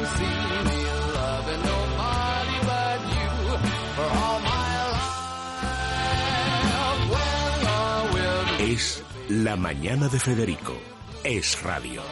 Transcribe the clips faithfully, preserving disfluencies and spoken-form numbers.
Es La Mañana de Federico. Es radio.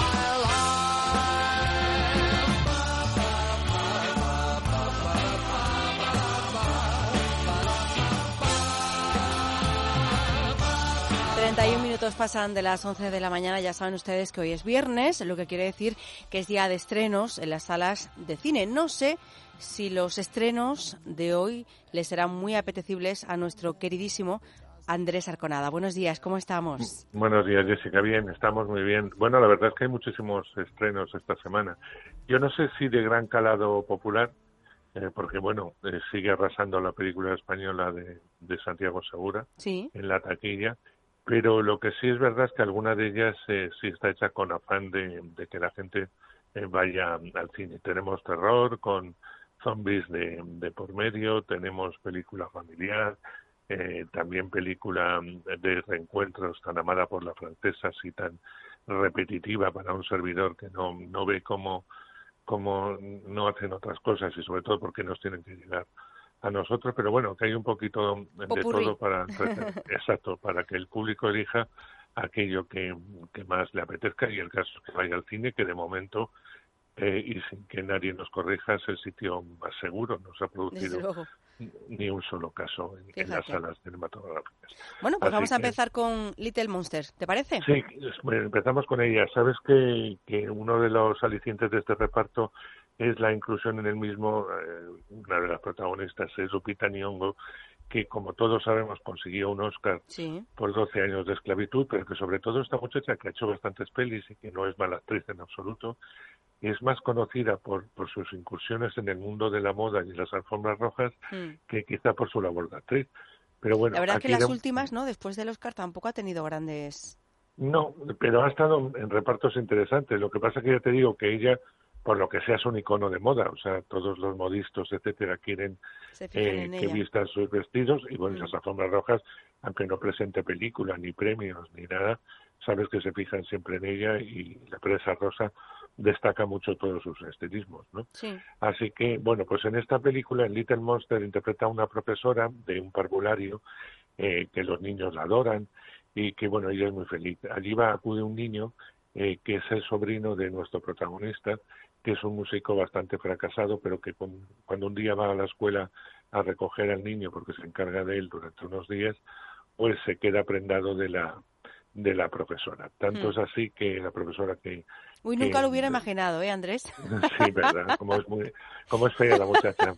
treinta y un minutos pasan de las once de la mañana. Ya saben ustedes que hoy es viernes, lo que quiere decir que es día de estrenos en las salas de cine. No sé si los estrenos de hoy les serán muy apetecibles a nuestro queridísimo Andrés Arconada. Buenos días, ¿cómo estamos? Buenos días, Jessica. Bien, estamos muy bien. Bueno, la verdad es que hay muchísimos estrenos esta semana. Yo no sé si de gran calado popular, eh, porque, bueno, eh, sigue arrasando la película española de, de Santiago Segura, sí, en la taquilla, pero lo que sí es verdad es que alguna de ellas eh, sí está hecha con afán de, de que la gente eh, vaya al cine. Tenemos terror con zombies de, de por medio, tenemos película familiar, Eh, también película de reencuentros tan amada por las francesas y tan repetitiva para un servidor que no no ve cómo, cómo no hacen otras cosas y sobre todo porque nos tienen que llegar a nosotros, pero bueno, que hay un poquito de Popurrí. todo para exacto, para que el público elija aquello que, que más le apetezca, y el caso es que vaya al cine, que de momento eh, y sin que nadie nos corrija es el sitio más seguro. No se ha producido ni un solo caso en, en las salas cinematográficas. Bueno, pues Así vamos a que, empezar con Little Monsters, ¿te parece? Sí, empezamos con ella. Sabes que, que uno de los alicientes de este reparto es la inclusión en el mismo, eh, una de las protagonistas es Lupita Nyong'o, que como todos sabemos consiguió un Oscar sí. por doce años de esclavitud, pero que sobre todo esta muchacha que ha hecho bastantes pelis y que no es mala actriz en absoluto, es más conocida por, por sus incursiones en el mundo de la moda y las alfombras rojas mm. que quizá por su labor de actriz. Pero bueno, la verdad es que las de... últimas, ¿no? Después del Oscar tampoco ha tenido grandes... No, pero ha estado en repartos interesantes. Lo que pasa es que ya te digo que ella, por lo que sea, es un icono de moda. O sea, todos los modistas, etcétera, quieren eh, que vistan sus vestidos. Y bueno, mm. las alfombras rojas, aunque no presente película, ni premios, ni nada, sabes que se fijan siempre en ella, y la prensa rosa destaca mucho todos sus estilismos, ¿no? Sí. Así que, bueno, pues en esta película, en Little Monster, interpreta a una profesora de un parvulario eh, que los niños la adoran y que, bueno, ella es muy feliz. Allí va, acude un niño eh, que es el sobrino de nuestro protagonista, que es un músico bastante fracasado, pero que con, cuando un día va a la escuela a recoger al niño, porque se encarga de él durante unos días, pues se queda prendado de la de la profesora. Tanto mm. es así que la profesora que... Uy, que, nunca lo hubiera imaginado, ¿eh, Andrés? Sí, verdad, como es muy, como es fea la muchacha.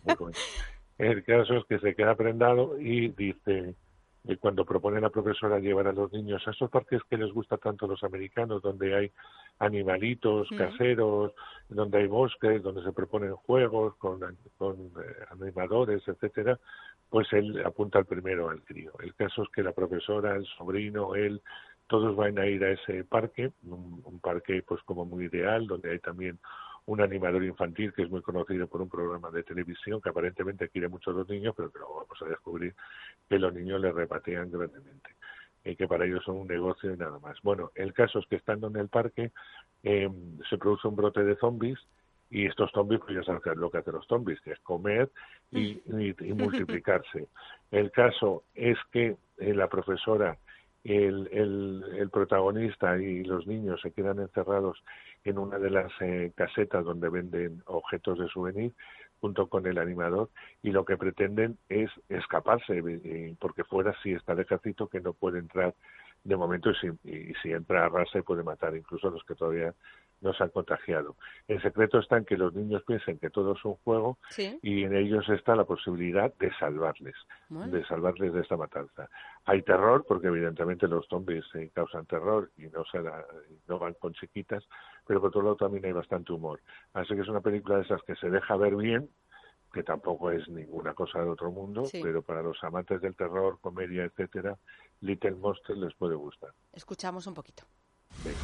El caso es que se queda prendado y dice, y cuando propone la profesora llevar a los niños a esos parques que les gusta tanto a los americanos, donde hay animalitos mm. caseros, donde hay bosques, donde se proponen juegos con, con eh, animadores, etcétera, pues él apunta al primero al crío. El caso es que la profesora, el sobrino, él, todos van a ir a ese parque, un, un parque pues como muy ideal, donde hay también un animador infantil que es muy conocido por un programa de televisión que aparentemente quiere mucho a los niños, pero que luego vamos a descubrir que los niños le repatean grandemente, y que para ellos son un negocio y nada más. Bueno, el caso es que estando en el parque eh, se produce un brote de zombies, y estos zombies, pues ya sabes lo que hacen los zombies, que es comer y, y, y multiplicarse. El caso es que eh, la profesora, el, el, el protagonista y los niños se quedan encerrados en una de las eh, casetas donde venden objetos de souvenir, junto con el animador, y lo que pretenden es escaparse, eh, porque fuera sí está el ejército, que no puede entrar de momento, y si, y si entra arrasa y puede matar incluso a los que todavía no se han contagiado. El secreto está en que los niños piensen que todo es un juego, ¿sí? Y en ellos está la posibilidad de salvarles, bueno. de salvarles de esta matanza. Hay terror, porque evidentemente los zombies eh, causan terror y no, se da, no van con chiquitas, pero por otro lado también hay bastante humor. Así que es una película de esas que se deja ver bien, que tampoco es ninguna cosa de otro mundo, sí. pero para los amantes del terror, comedia, etcétera, Little Monster les puede gustar. Escuchamos un poquito. Venga.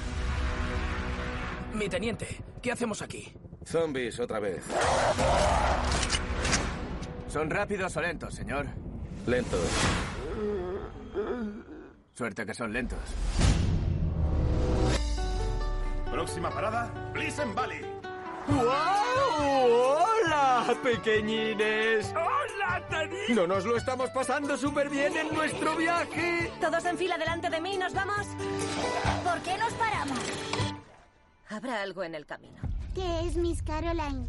Mi teniente, ¿qué hacemos aquí? Zombies otra vez. ¿Son rápidos o lentos, señor? Lentos. Suerte que son lentos. Próxima parada, Pleasant Valley. ¡Wow! ¡Hola, pequeñines! ¡Hola, Tani! ¿No nos lo estamos pasando súper bien en nuestro viaje? Todos en fila delante de mí, ¿nos vamos? ¿Por qué nos paramos? Habrá algo en el camino. ¿Qué es Miss Caroline?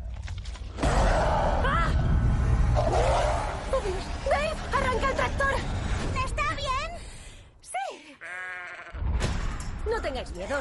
¡Ah! ¡Oh, Dios! ¡Dave! ¡Arranca el tractor! ¿Está bien? ¡Sí! No tengáis miedo.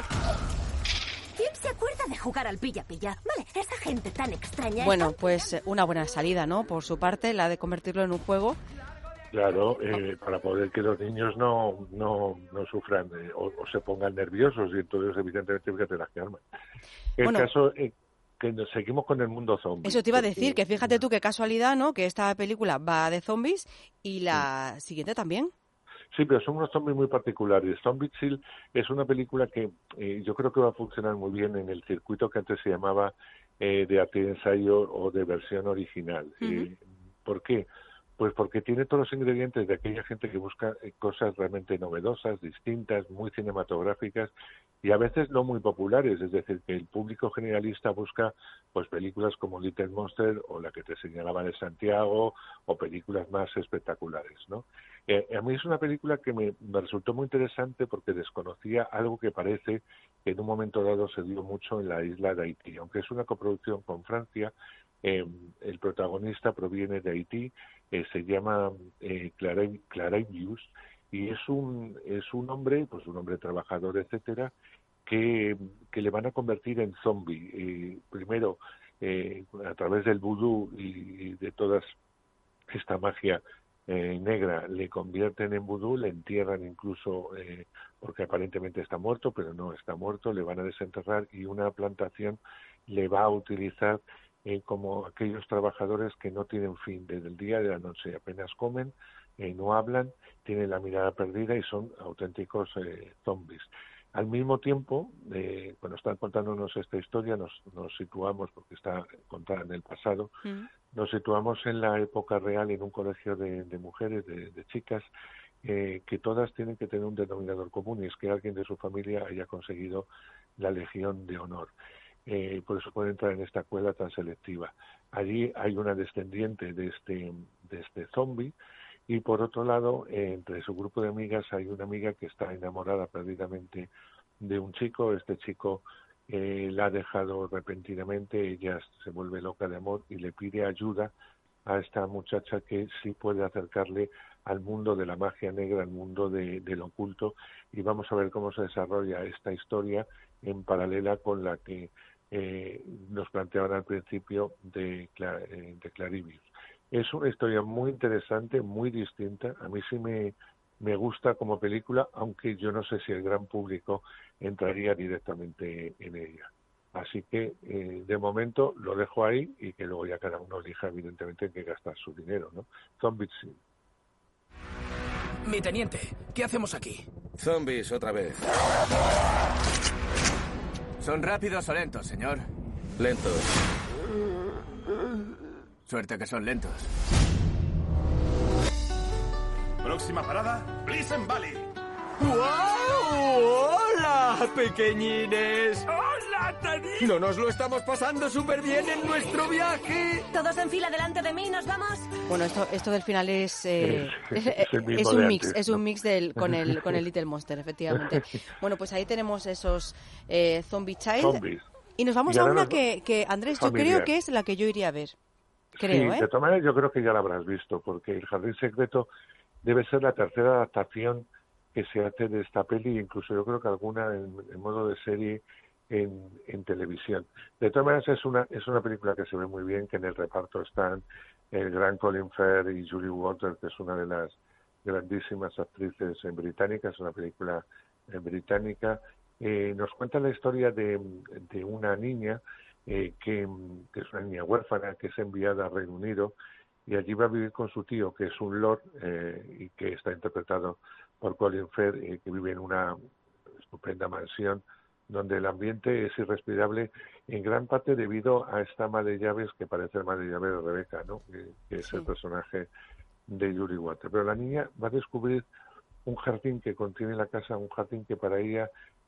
¿Quién se acuerda de jugar al pilla-pilla? Vale, esa gente tan extraña... Bueno, tan... pues una buena salida, ¿no? Por su parte, la de convertirlo en un juego. Claro, eh, para poder que los niños no no, no sufran eh, o, o se pongan nerviosos, y entonces evidentemente fíjate las que arman. El Bueno, caso eh, que nos seguimos con el mundo zombie. Eso te iba a porque- decir, que fíjate tú qué casualidad, ¿no? Que esta película va de zombies y la siguiente también. Sí, pero son unos zombies muy particulares. Zombie Chill es una película que eh, yo creo que va a funcionar muy bien en el circuito que antes se llamaba eh, de arte de ensayo o de versión original. Ujú. Eh, ¿Por qué? Pues porque tiene todos los ingredientes de aquella gente que busca eh, cosas realmente novedosas, distintas, muy cinematográficas y a veces no muy populares. Es decir, que el público generalista busca pues películas como Little Monster o la que te señalaba de Santiago o películas más espectaculares, ¿no? Eh, a mí es una película que me, me resultó muy interesante porque desconocía algo que parece que en un momento dado se dio mucho en la isla de Haití. Aunque es una coproducción con Francia, eh, el protagonista proviene de Haití, eh, se llama eh, Clarivius y es un es un hombre, pues un hombre trabajador, etcétera, que, que le van a convertir en zombie. Eh, primero, eh, a través del vudú y, y de toda esta magia eh, negra, le convierten en vudú, le entierran incluso eh, porque aparentemente está muerto, pero no está muerto, le van a desenterrar y una plantación le va a utilizar eh, como aquellos trabajadores que no tienen fin desde el día y de la noche, apenas comen, eh, no hablan, tienen la mirada perdida y son auténticos eh, zombies. Al mismo tiempo, eh, cuando están contándonos esta historia, nos, nos situamos, porque está contada en el pasado, Mm. nos situamos en la época real en un colegio de, de mujeres, de, de chicas, eh, que todas tienen que tener un denominador común y es que alguien de su familia haya conseguido la Legión de Honor. Eh, por eso puede entrar en esta escuela tan selectiva. Allí hay una descendiente de este, de este zombie y por otro lado, eh, entre su grupo de amigas hay una amiga que está enamorada perdidamente de un chico. Este chico eh, la ha dejado repentinamente, ella se vuelve loca de amor y le pide ayuda a esta muchacha que sí puede acercarle al mundo de la magia negra, al mundo de, del oculto, y vamos a ver cómo se desarrolla esta historia en paralela con la que eh, nos planteaban al principio de, eh, de Clarivius. Es una historia muy interesante, muy distinta. A mí sí me, me gusta como película, aunque yo no sé si el gran público entraría directamente en ella. Así que, eh, de momento, lo dejo ahí y que luego ya cada uno elija, evidentemente, en qué gastar su dinero, ¿no? Zombie Chill. Mi teniente, ¿qué hacemos aquí? Zombies otra vez. ¿Son rápidos o lentos, señor? Lentos. Suerte que son lentos. Próxima parada, Pleasant Valley. ¡Wow! ¡Hola, pequeñines! ¡Hola, Tani! ¿No nos lo estamos pasando súper bien en nuestro viaje? Todos en fila delante de mí, ¿nos vamos? Bueno, esto esto del final es eh, Es- es, es el mismo es de un mix, antes, es un ¿no? mix del con el con el Little Monster, efectivamente. Bueno, pues ahí tenemos esos eh, Zombie Child Zombies. y nos vamos Y a ahora una nos va- que, que Andrés, yo Familiar. creo que es la que yo iría a ver. Creo, sí, ¿eh? de todas maneras yo creo que ya la habrás visto, porque El Jardín Secreto debe ser la tercera adaptación que se hace de esta peli, incluso yo creo que alguna en, en modo de serie en, en televisión. De todas maneras es una es una película que se ve muy bien, que en el reparto están el gran Colin Firth y Julie Walters, que es una de las grandísimas actrices en británicas, es una película eh, británica. Eh, nos cuenta la historia de, de una niña eh, que, que es una niña huérfana, que es enviada al Reino Unido y allí va a vivir con su tío, que es un lord eh, y que está interpretado por Colin Firth, eh, que vive en una estupenda mansión donde el ambiente es irrespirable en gran parte debido a esta ama de llaves que parece el ama de llaves de Rebeca, ¿no? que, que es Sí. el personaje de Julie Walters. Pero la niña va a descubrir un jardín que contiene la casa, un jardín que para ella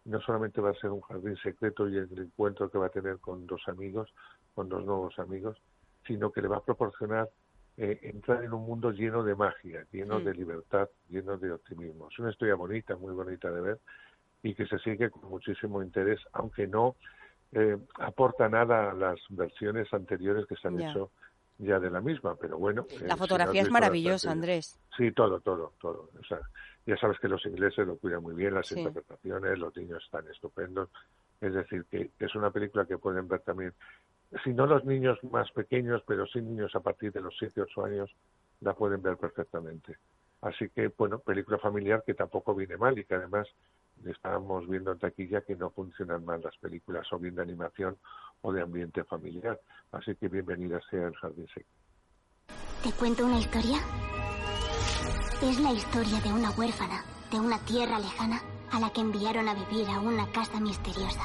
no solamente va a ser un jardín secreto y el encuentro que va a tener con dos amigos, con dos nuevos amigos, sino que le va a proporcionar eh, entrar en un mundo lleno de magia, lleno mm. de libertad, lleno de optimismo. Es una historia bonita, muy bonita de ver, y que se sigue con muchísimo interés, aunque no eh, aporta nada a las versiones anteriores que se han yeah. hecho ya de la misma, pero bueno. La eh, fotografía si es maravillosa, Andrés. Sí, todo, todo, todo. O sea, ya sabes que los ingleses lo cuidan muy bien, las sí. interpretaciones, los niños están estupendos. Es decir, que es una película que pueden ver también, si no los niños más pequeños, pero sí niños a partir de los siete, ocho años, la pueden ver perfectamente. Así que, bueno, película familiar que tampoco viene mal y que además estábamos viendo en taquilla que no funcionan mal las películas o bien de animación o de ambiente familiar. Así que bienvenida sea El Jardín Secreto. ¿Te cuento una historia? Es la historia de una huérfana de una tierra lejana a la que enviaron a vivir a una casa misteriosa.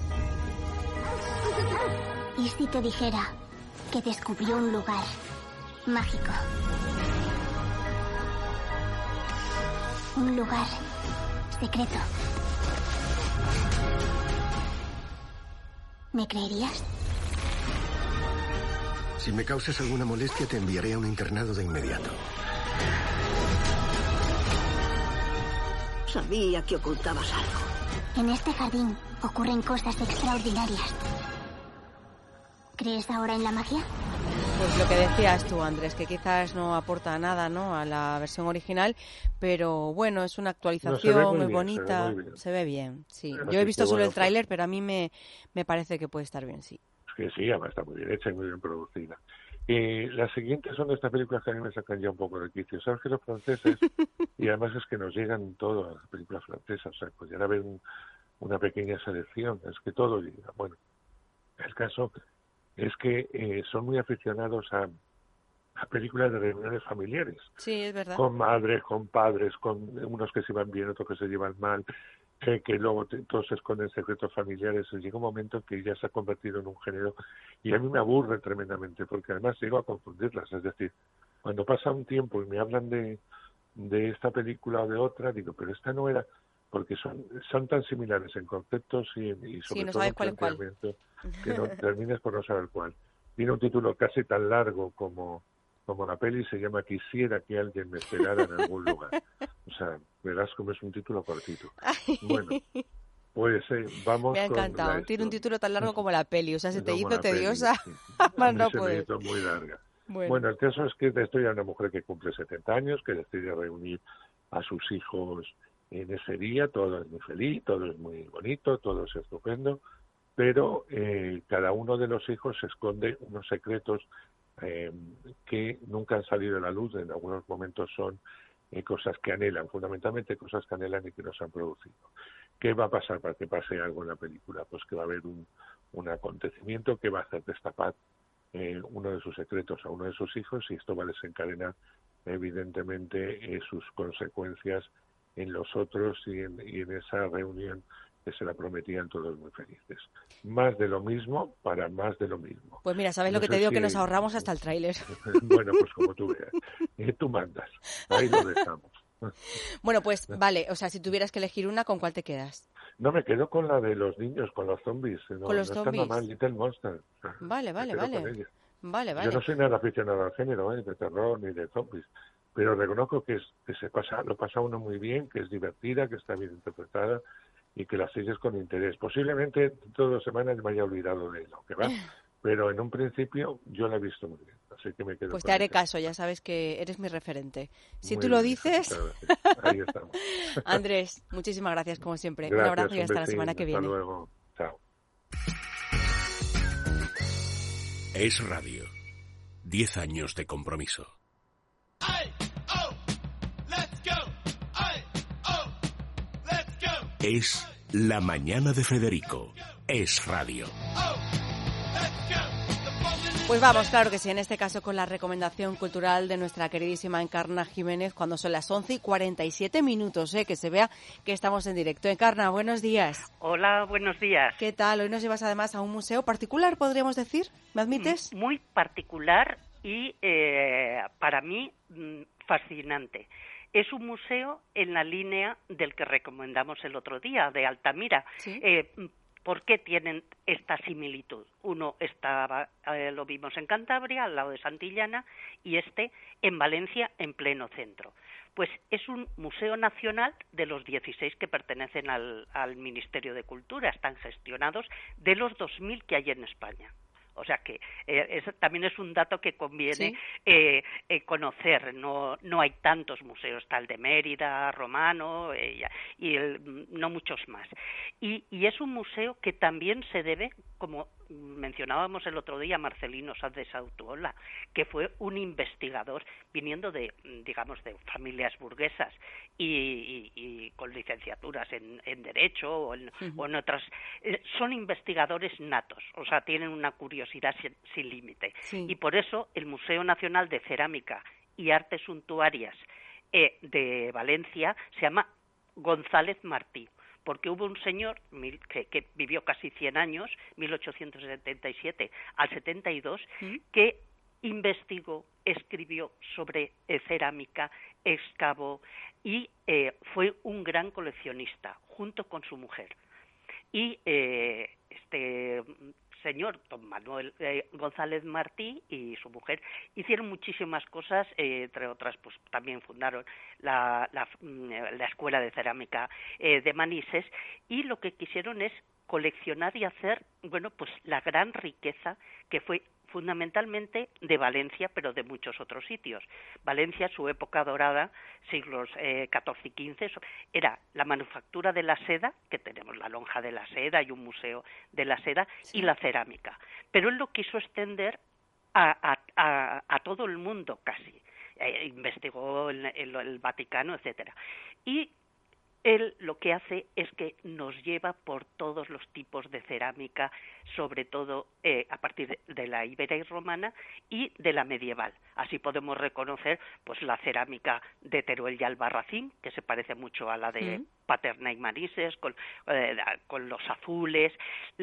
¿Y si te dijera que descubrió un lugar mágico? Un lugar secreto. ¿Me creerías? Si me causas alguna molestia, te enviaré a un internado de inmediato. Sabía que ocultabas algo. En este jardín ocurren cosas extraordinarias. ¿Crees ahora en la magia? Pues lo que decías tú, Andrés, que quizás no aporta nada, ¿no?, a la versión original, pero bueno, es una actualización no, muy, muy bien, bonita, se ve, muy se ve bien, sí. Pero Yo he visto solo bueno, el tráiler, pero a mí me, me parece que puede estar bien, sí. Es que sí, además está muy bien hecha y muy bien producida. Eh, las siguientes son de estas películas que a mí me sacan ya un poco de quicio. ¿Sabes que los franceses, y además es que nos llegan todas las películas francesas, o sea, pues ya haber un, una pequeña selección, es que todo llega. Bueno, el caso es que eh, son muy aficionados a, a películas de reuniones familiares. Sí, es verdad. Con madres, con padres, con unos que se llevan bien, otros que se llevan mal, eh, que luego te, todos se esconden secretos familiares. Y llega un momento en que ya se ha convertido en un género y a mí me aburre tremendamente porque además llego a confundirlas. Es decir, cuando pasa un tiempo y me hablan de, de esta película o de otra, digo, pero esta no era... porque son son tan similares en conceptos y, y sobre sí, no todo en planteamiento que no termines por no saber cuál. Tiene un título casi tan largo como, como la peli, se llama Quisiera que alguien me esperara en algún lugar. O sea, verás como es un título cortito. Bueno, pues eh, vamos. Me ha encantado. Con Tiene un título tan largo como la peli, o sea, se te hizo tediosa. Sí. Más no se puedes. me hizo muy larga. Bueno. bueno, el caso es que estoy a una mujer que cumple setenta años, que decide reunir a sus hijos en ese día. Todo es muy feliz, todo es muy bonito, todo es estupendo, pero eh, cada uno de los hijos se esconde unos secretos eh, que nunca han salido a la luz. En algunos momentos son eh, cosas que anhelan, fundamentalmente cosas que anhelan y que no se han producido. ¿Qué va a pasar para que pase algo en la película? Pues que va a haber un, un acontecimiento que va a hacer destapar eh, uno de sus secretos a uno de sus hijos, y esto va a desencadenar evidentemente eh, sus consecuencias en los otros y en, y en esa reunión que se la prometían todos muy felices. Más de lo mismo para más de lo mismo. Pues mira, ¿sabes no lo que te digo? Si... que nos ahorramos hasta el tráiler. Bueno, pues como tú veas. Eh, tú mandas. Ahí lo dejamos. Bueno, pues vale, o sea, si tuvieras que elegir una, ¿con cuál te quedas? No, me quedo con la de los niños, con los zombies. No, con los no zombies. Está mal, Little Monster. Vale, vale, vale. Vale, vale. Yo no soy nada aficionado al género, ¿eh? de terror ni de zombies, pero reconozco que, es, que se pasa, lo pasa uno muy bien, que es divertida, que está bien interpretada y que la sigues con interés. Posiblemente todas las semanas me haya olvidado de lo que va, pero en un principio yo la he visto muy bien, así que me quedo Pues con te haré ella. Caso, ya sabes que eres mi referente. Si Muy tú bien, lo dices... Ahí estamos. Andrés, muchísimas gracias como siempre. Gracias, un abrazo y un hasta besín, la semana que viene. Hasta luego. Chao. Es Radio. Diez años de compromiso. Es La Mañana de Federico. Es Radio. Pues vamos, claro que sí, en este caso con la recomendación cultural de nuestra queridísima Encarna Jiménez, cuando son las once y cuarenta y siete minutos, ¿eh? Que se vea que estamos en directo. Encarna, buenos días. Hola, buenos días. ¿Qué tal? Hoy nos llevas además a un museo particular, podríamos decir, ¿me admites? Muy particular y eh, para mí fascinante. es un museo en la línea del que recomendamos el otro día, de Altamira. ¿Sí? Eh, ¿Por qué tienen esta similitud? Uno estaba, eh, lo vimos en Cantabria, al lado de Santillana, y este en Valencia, en pleno centro. Pues es un museo nacional de los dieciséis que pertenecen al, al Ministerio de Cultura, están gestionados de los dos mil que hay en España. O sea que eh, es, también es un dato que conviene ¿sí? eh, eh, conocer. No, no hay tantos museos, está el de Mérida, Romano eh, y el, no muchos más. Y, y es un museo que también se debe, como mencionábamos el otro día, Marcelino Saz de Sautuola, que fue un investigador viniendo de, digamos, de familias burguesas y, y, y con licenciaturas en, en Derecho o en, uh-huh. o en otras. Eh, son investigadores natos, o sea, tienen una curiosidad sin, sin límite. Sí. Y por eso el Museo Nacional de Cerámica y Artes Suntuarias eh, de Valencia se llama González Martí, porque hubo un señor que, que vivió casi cien años, mil ochocientos setenta y siete al setenta y dos, ¿Mm? que investigó, escribió sobre eh, cerámica, excavó y eh, fue un gran coleccionista, junto con su mujer. Y eh, este señor, don Manuel eh, González Martí y su mujer hicieron muchísimas cosas, eh, entre otras, pues también fundaron la, la, la Escuela de Cerámica eh, de Manises, y lo que quisieron es coleccionar y hacer, bueno, pues la gran riqueza que fue fundamentalmente de Valencia, pero de muchos otros sitios. Valencia, su época dorada, siglos eh, catorce y quince, era la manufactura de la seda, que tenemos la lonja de la seda y un museo de la seda, sí. y la cerámica. Pero él lo quiso extender a, a, a, a todo el mundo casi. Eh, investigó en, en el Vaticano, etcétera. Y él lo que hace es que nos lleva por todos los tipos de cerámica, sobre todo eh, a partir de, de la ibera y romana y de la medieval. Así podemos reconocer pues la cerámica de Teruel y Albarracín, que se parece mucho a la de mm. Paterna y Manises, con, eh, con los azules,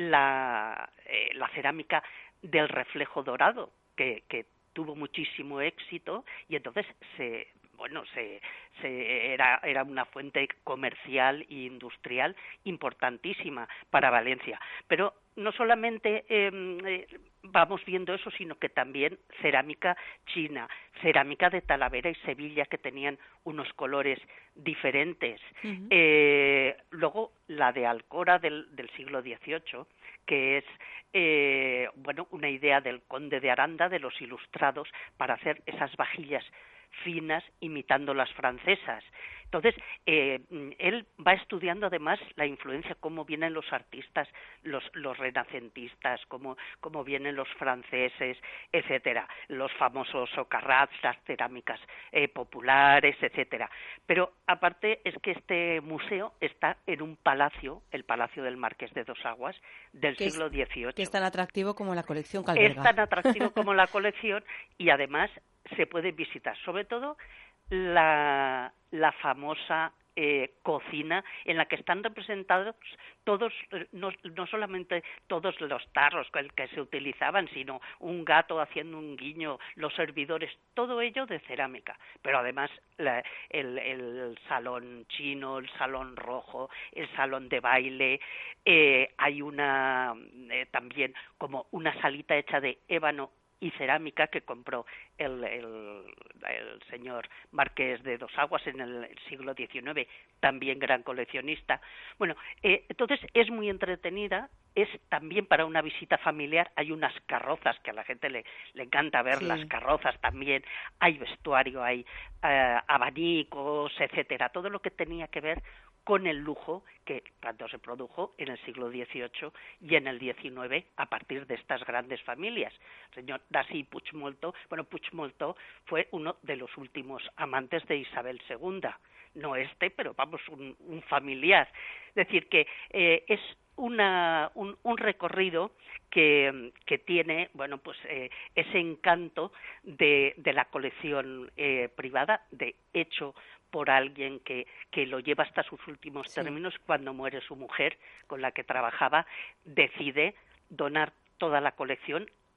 la, eh, la cerámica del reflejo dorado, que, que tuvo muchísimo éxito, y entonces se... bueno, se, se, era, era una fuente comercial e industrial importantísima para Valencia. Pero no solamente eh, eh, vamos viendo eso, sino que también cerámica china, cerámica de Talavera y Sevilla, que tenían unos colores diferentes. Uh-huh. Eh, luego, la de Alcora del, del siglo dieciocho, que es eh, bueno, una idea del conde de Aranda, de los ilustrados, para hacer esas vajillas finas imitando las francesas. Entonces, eh, él va estudiando además la influencia, cómo vienen los artistas, los, los renacentistas, cómo, cómo vienen los franceses, etcétera, los famosos socarrats, las cerámicas eh, populares, etcétera. Pero aparte es que este museo está en un palacio, el Palacio del Marqués de Dos Aguas, del siglo dieciocho. Que es tan atractivo como la colección que alberga. Es tan atractivo como la colección, y además se puede visitar, sobre todo la, la famosa eh, cocina en la que están representados todos, no, no solamente todos los tarros que, que se utilizaban, sino un gato haciendo un guiño, los servidores, todo ello de cerámica. Pero además la, el, el salón chino, el salón rojo, el salón de baile, eh, hay una eh, también como una salita hecha de ébano y cerámica que compró el, el, el señor Marqués de Dos Aguas en el siglo diecinueve, también gran coleccionista. Bueno, eh, entonces es muy entretenida, es también para una visita familiar. Hay unas carrozas que a la gente le, le encanta ver, sí. Las carrozas también, hay vestuario, hay eh, abanicos, etcétera, todo lo que tenía que ver con el lujo que tanto se produjo en el siglo dieciocho y en el diecinueve a partir de estas grandes familias. El señor Daci Puigmoltó, bueno, Puigmoltó fue uno de los últimos amantes de Isabel segunda, no este, pero vamos, un, un familiar. Es decir, que eh, es una, un, un recorrido que, que tiene, bueno, pues eh, ese encanto de, de la colección eh, privada, de hecho por alguien que, que lo lleva hasta sus últimos sí. términos. Cuando muere su mujer, con la que trabajaba, decide donar toda la colección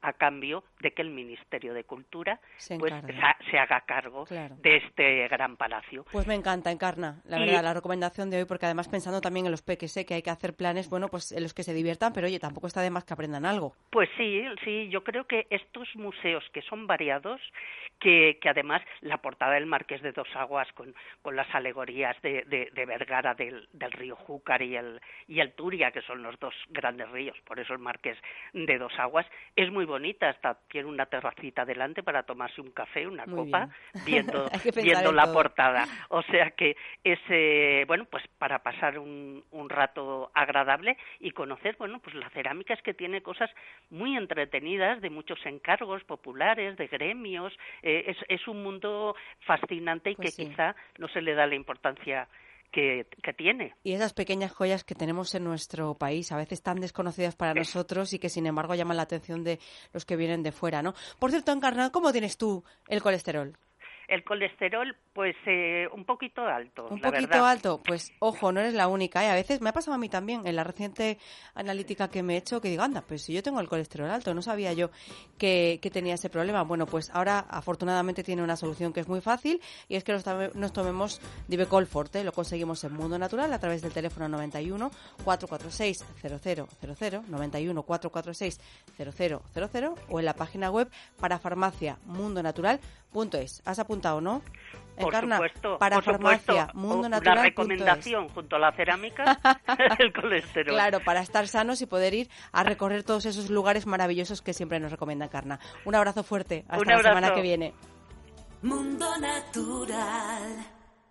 a cambio de que el Ministerio de Cultura se, pues, se, se haga cargo claro. de este gran palacio. Pues me encanta, Encarna, la y, verdad, la recomendación de hoy, porque además pensando también en los peques, sé que hay que hacer planes, bueno, pues en los que se diviertan, pero oye, tampoco está de más que aprendan algo. Pues sí, sí, yo creo que estos museos que son variados, que, que además la portada del Marqués de Dos Aguas con, con las alegorías de, de, de Vergara del, del río Júcar y el, y el Turia, que son los dos grandes ríos, por eso el Marqués de Dos Aguas, es muy bonita, hasta tiene una terracita delante para tomarse un café, una Muy copa, bien. viendo, viendo la todo. portada. O sea que es, eh, bueno, pues para pasar un, un rato agradable y conocer, bueno, pues la cerámica es que tiene cosas muy entretenidas, de muchos encargos populares, de gremios, eh, es, es un mundo fascinante y pues que sí. quizá no se le da la importancia Que, que tiene. Y esas pequeñas joyas que tenemos en nuestro país, a veces tan desconocidas para nosotros y que sin embargo llaman la atención de los que vienen de fuera, ¿no? Por cierto, Encarna, ¿cómo tienes tú el colesterol? El colesterol, pues eh, un poquito alto, Un la poquito verdad. alto, pues ojo, no eres la única, ¿eh? A veces me ha pasado a mí también, en la reciente analítica que me he hecho, que digo, anda, pues si yo tengo el colesterol alto, no sabía yo que, que tenía ese problema. Bueno, pues ahora afortunadamente tiene una solución que es muy fácil y es que nos, nos tomemos Divecol Forte, lo conseguimos en Mundo Natural a través del teléfono noventa y uno, cuatrocientos cuarenta y seis, cero cero cero cero, noventa y uno, cuatrocientos cuarenta y seis, cero cero cero cero o en la página web para farmacia mundo natural punto es. ¿Has apuntado, no? Encarna, por supuesto, para por farmacia, supuesto, mundo natural. Una recomendación junto a la cerámica, el colesterol. Claro, para estar sanos y poder ir a recorrer todos esos lugares maravillosos que siempre nos recomienda Encarna. Un abrazo fuerte, hasta Un la abrazo. semana que viene. Mundo Natural.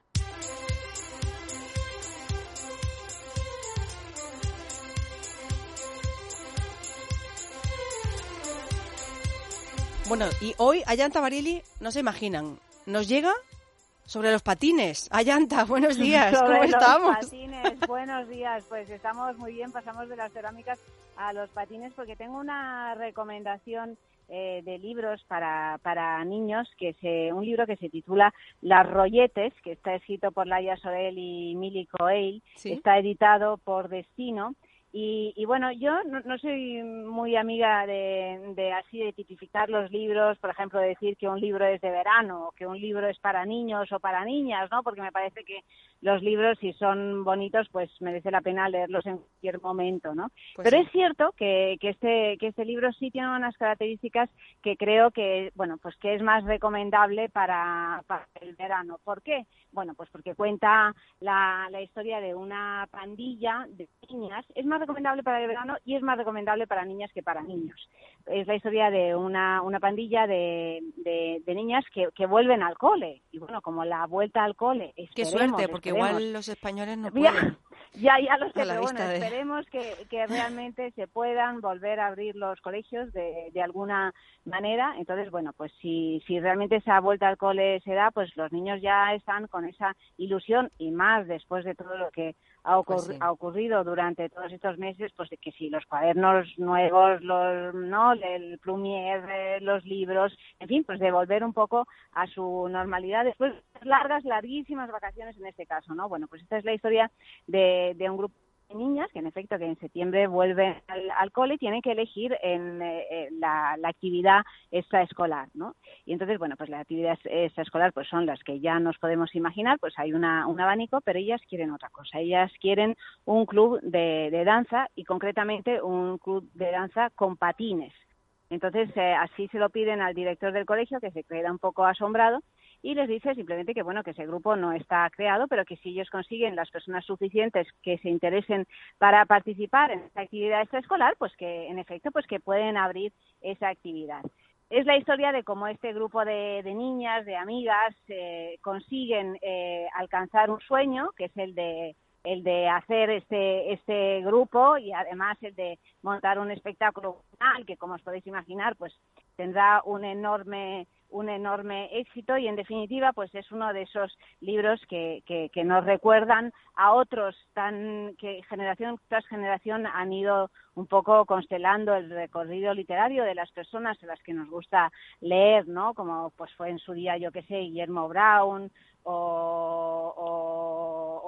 Bueno, y hoy Ayanta Barili, no se imaginan, nos llega sobre los patines. Ayanta, buenos días, sobre ¿cómo los estamos? Patines, buenos días, pues estamos muy bien, pasamos de las cerámicas a los patines porque tengo una recomendación eh, de libros para, para niños, que se, un libro que se titula Las Rolletes, que está escrito por Laia Sorel y Mili Coelho, ¿sí? Está editado por Destino. Y, y bueno, yo no, no soy muy amiga de, de así de tipificar los libros, por ejemplo, de decir que un libro es de verano o que un libro es para niños o para niñas, ¿no? Porque me parece que los libros, si son bonitos, pues merece la pena leerlos en cualquier momento, ¿no? Pues Pero sí. Es cierto que, que este que este libro sí tiene unas características que creo que, bueno, pues que es más recomendable para, para el verano. ¿Por qué? Bueno, pues porque cuenta la, la historia de una pandilla de niñas. Es más recomendable para el verano y es más recomendable para niñas que para niños. Es la historia de una, una pandilla de, de, de niñas que, que vuelven al cole. Y bueno, como la vuelta al cole... Qué suerte, porque esperemos. Igual los españoles no pueden. Ya, ya lo sé, pero bueno, de... esperemos que, que realmente se puedan volver a abrir los colegios de, de alguna manera. Entonces, bueno, pues si, si realmente esa vuelta al cole se da, pues los niños ya están con esa ilusión y más después de todo lo que ha, ocurri- pues sí. ha ocurrido durante todos estos meses, pues de que si los cuadernos nuevos, los no el plumier, los libros, en fin, pues de volver un poco a su normalidad después de largas, larguísimas vacaciones en este caso, ¿no? Bueno, pues esta es la historia de, de un grupo de niñas que en efecto que en septiembre vuelven al, al cole y tienen que elegir en eh, la, la actividad extraescolar, ¿no? Y entonces, bueno, pues la actividad extraescolar pues son las que ya nos podemos imaginar, pues hay una, un abanico, pero ellas quieren otra cosa, ellas quieren un club de, de danza y concretamente un club de danza con patines. Entonces, eh, así se lo piden al director del colegio, que se queda un poco asombrado, y les dice simplemente que bueno que ese grupo no está creado, pero que si ellos consiguen las personas suficientes que se interesen para participar en esta actividad extraescolar, pues que en efecto pues que pueden abrir esa actividad. Es la historia de cómo este grupo de, de niñas, de amigas, eh, consiguen eh, alcanzar un sueño, que es el de el de hacer este este grupo y además el de montar un espectáculo que, como os podéis imaginar, pues tendrá un enorme un enorme éxito y en definitiva pues es uno de esos libros que, que, que nos recuerdan a otros tan que generación tras generación han ido un poco constelando el recorrido literario de las personas a las que nos gusta leer, ¿no? Como pues fue en su día, yo que sé, Guillermo Brown o, o,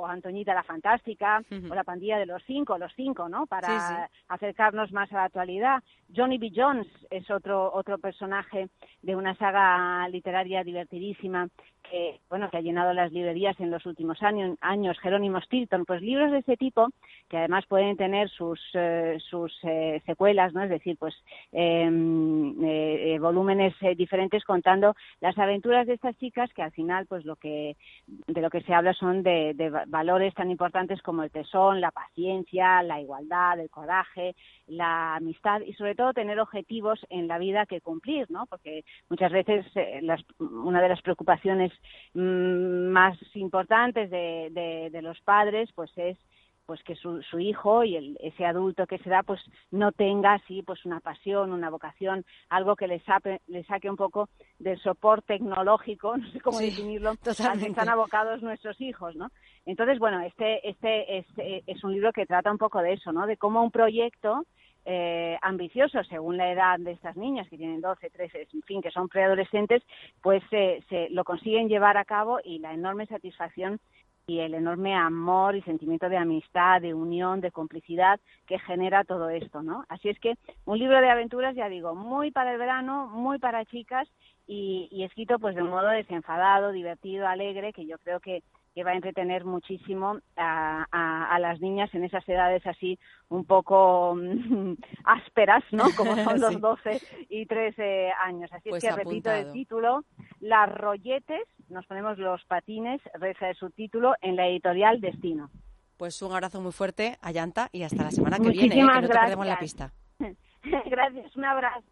o Antoñita la Fantástica, Uh-huh. o La Pandilla de los Cinco, los cinco, ¿no? Para Sí, sí. acercarnos más a la actualidad. Johnny B. Jones es otro otro personaje de una saga literaria divertidísima que, bueno, que ha llenado las librerías en los últimos años, años Jerónimo Stilton, pues libros de ese tipo que además pueden tener sus eh, sus eh, secuelas, ¿no? Es decir, pues eh, eh, volúmenes eh, diferentes contando las aventuras de estas chicas que al final, pues lo que de lo que se habla son de, de valores tan importantes como el tesón, la paciencia, la igualdad, el coraje, la amistad y sobre todo tener objetivos en la vida que cumplir, ¿no? Porque muchas veces eh, las, una de las preocupaciones mmm, más importantes de, de, de los padres pues es pues que su, su hijo y el, ese adulto que será pues no tenga así pues una pasión, una vocación, algo que le, sape, le saque un poco del soporte tecnológico, no sé cómo Sí, definirlo, al que totalmente. están abocados nuestros hijos, ¿no? Entonces, bueno, este este es, es un libro que trata un poco de eso, ¿no? De cómo un proyecto eh, ambicioso, según la edad de estas niñas, que tienen doce, trece, en fin, que son preadolescentes, pues eh, se lo consiguen llevar a cabo y la enorme satisfacción y el enorme amor y sentimiento de amistad, de unión, de complicidad que genera todo esto, ¿no? Así es que un libro de aventuras, ya digo, muy para el verano, muy para chicas y, y escrito pues de un modo desenfadado, divertido, alegre, que yo creo que, que va a entretener muchísimo a, a, a las niñas en esas edades así un poco mm, ásperas, ¿no? Como son los Sí. doce y trece años. Así Pues es que repito el apuntado. título, Las rolletes, nos ponemos los patines, reza el subtítulo, en la editorial Destino. Pues un abrazo muy fuerte a Yanta y hasta la semana que viene, ¿eh? Muchísimas Que no te perdemos la gracias. pista. Gracias, un abrazo.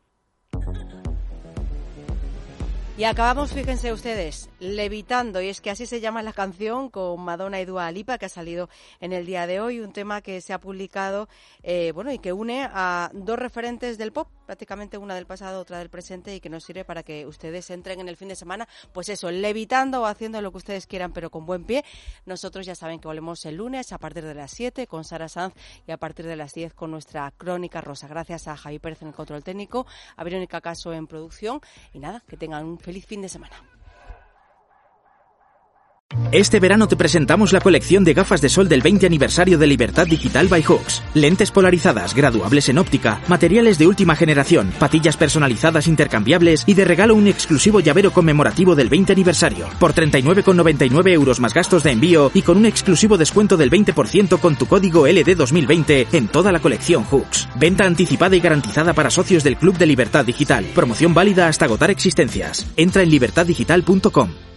Y acabamos, fíjense ustedes, Levitando, y es que así se llama la canción con Madonna y Dua Lipa, que ha salido en el día de hoy, un tema que se ha publicado, eh, bueno, y que une a dos referentes del pop, prácticamente una del pasado, otra del presente, y que nos sirve para que ustedes entren en el fin de semana, pues eso, levitando o haciendo lo que ustedes quieran, pero con buen pie. Nosotros ya saben que volvemos el lunes a partir de las siete con Sara Sanz y a partir de las diez con nuestra Crónica Rosa. Gracias a Javi Pérez en el control técnico, a Verónica Caso en producción, y nada, que tengan un feliz fin de semana. Este verano te presentamos la colección de gafas de sol del veinte aniversario de Libertad Digital by Hooks. Lentes polarizadas, graduables en óptica, materiales de última generación, patillas personalizadas intercambiables y de regalo un exclusivo llavero conmemorativo del veinte aniversario. Por treinta y nueve con noventa y nueve euros más gastos de envío y con un exclusivo descuento del veinte por ciento con tu código L D dos mil veinte en toda la colección Hooks. Venta anticipada y garantizada para socios del Club de Libertad Digital. Promoción válida hasta agotar existencias. Entra en libertad digital punto com.